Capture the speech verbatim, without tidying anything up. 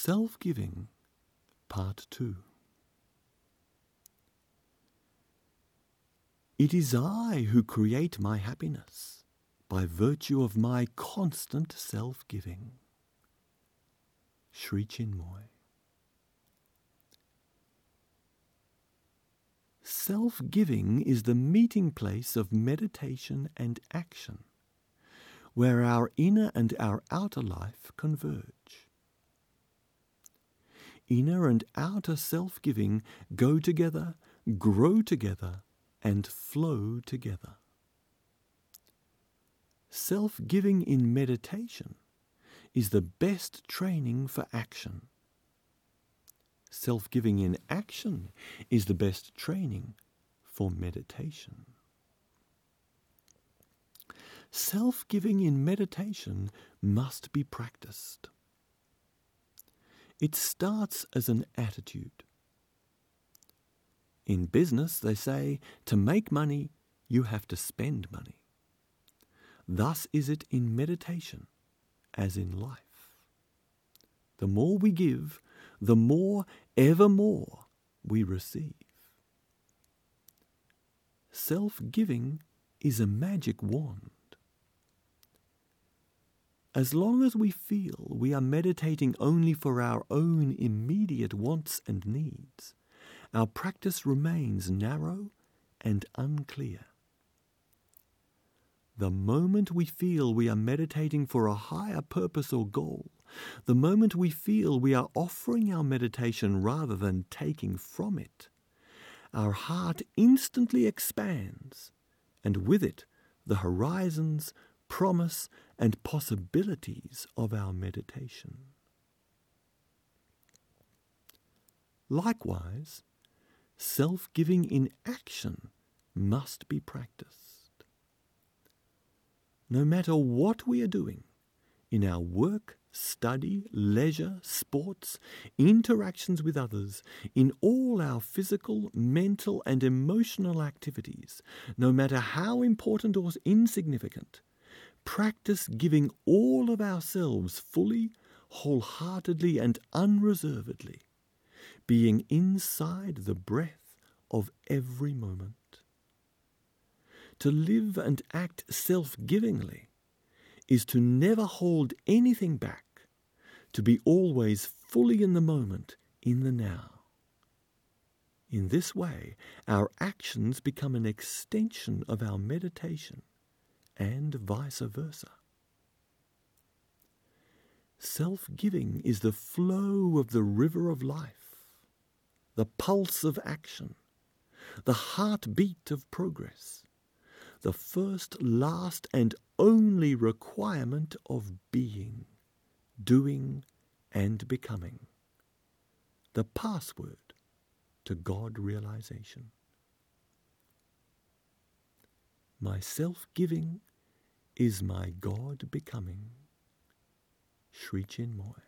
Self-Giving, Part two. It is I who create my happiness by virtue of my constant self-giving. Sri Chinmoy. Self-giving is the meeting place of meditation and action, where our inner and our outer life converge. Inner and outer self-giving go together, grow together, and flow together. Self-giving in meditation is the best training for action. Self-giving in action is the best training for meditation. Self-giving in meditation must be practiced. It starts as an attitude. In business, they say, to make money, you have to spend money. Thus is it in meditation, as in life. The more we give, the more, ever more, we receive. Self-giving is a magic wand. As long as we feel we are meditating only for our own immediate wants and needs, our practice remains narrow and unclear. The moment we feel we are meditating for a higher purpose or goal, the moment we feel we are offering our meditation rather than taking from it, our heart instantly expands, and with it the horizons, promise, and possibilities of our meditation. Likewise, self-giving in action must be practiced. No matter what we are doing, in our work, study, leisure, sports, interactions with others, in all our physical, mental, and emotional activities, no matter how important or insignificant, practice giving all of ourselves fully, wholeheartedly, and unreservedly, being inside the breath of every moment. To live and act self-givingly is to never hold anything back, to be always fully in the moment, in the now. In this way, our actions become an extension of our meditation, and vice versa. Self-giving is the flow of the river of life, the pulse of action, the heartbeat of progress, the first, last, and only requirement of being, doing, and becoming, the password to God realization. My self-giving is my God becoming. Sri Chinmoy.